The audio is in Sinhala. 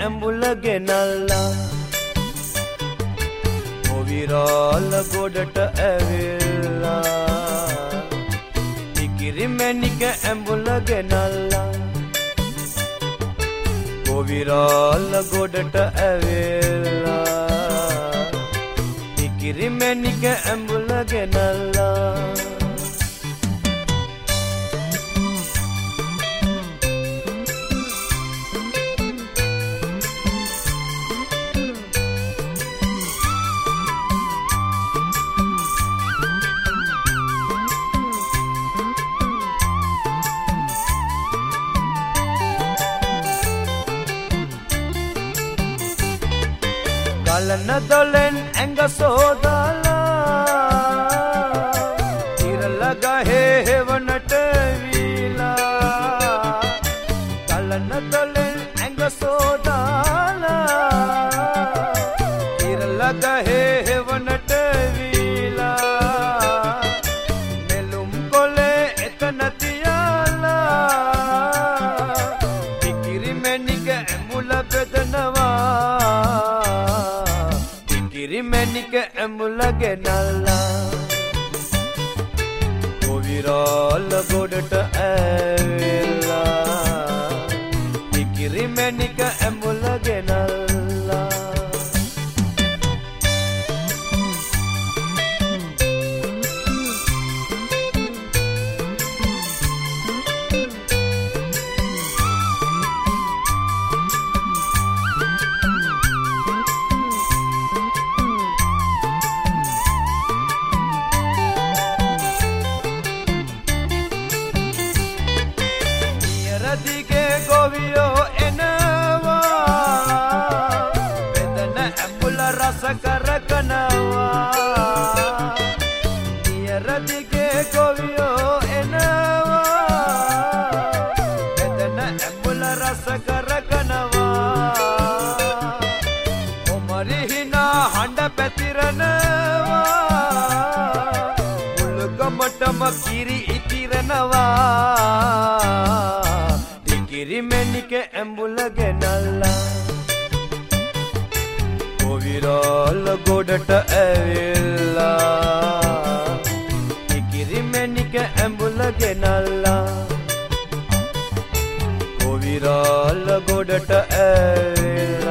ඇඹුල ගෙනල්ලා කොවිරාල ගොඩට ඇවිල්ලා ඉකිරි මැණික ඇඹුල ගෙනල්ලා කොවිරාල ගොඩට ඇවිල්ලා ඉකිරි මැණික ඇඹුල ගෙනල්ලා කලන දොලෙන් ඇඟ සෝදාලා ඉරල ගහේ හෙවනට වීලා කලන දොලෙන් ඇඟ සෝදාලා ඉරල ගහේ හෙවනට වීලා නෙළුම් කොලේ එතන තියාලා ඉකිරි මැණික ඇඹුල බෙදනවා මැණික ඇඹුල ගෙනල්ලා කොවිරාල ගොඩට ඇවිල්ලා ඉකිරි මැණික ඇඹුල ගෙනල්ලා දිගේ ගොවියෝ එනවා බෙදන ඇඹුල රස කරකනවා නියර දිගේ ගොවියෝ එනවා බෙදන ඇඹුල රස කරකනවා කොමරි හිනා හඬ පැතිරනවා මුළුගමටම කිරි ඉතිරනවා ඉකිරි මැණික ඇඹුල ගෙනල්ලා කොවිරාල ගොඩට ඇවිල්ලා ඉකිරි මැණික ඇඹුල ගෙනල්ලා කොවිරාල ගොඩට ඇවිල්ලා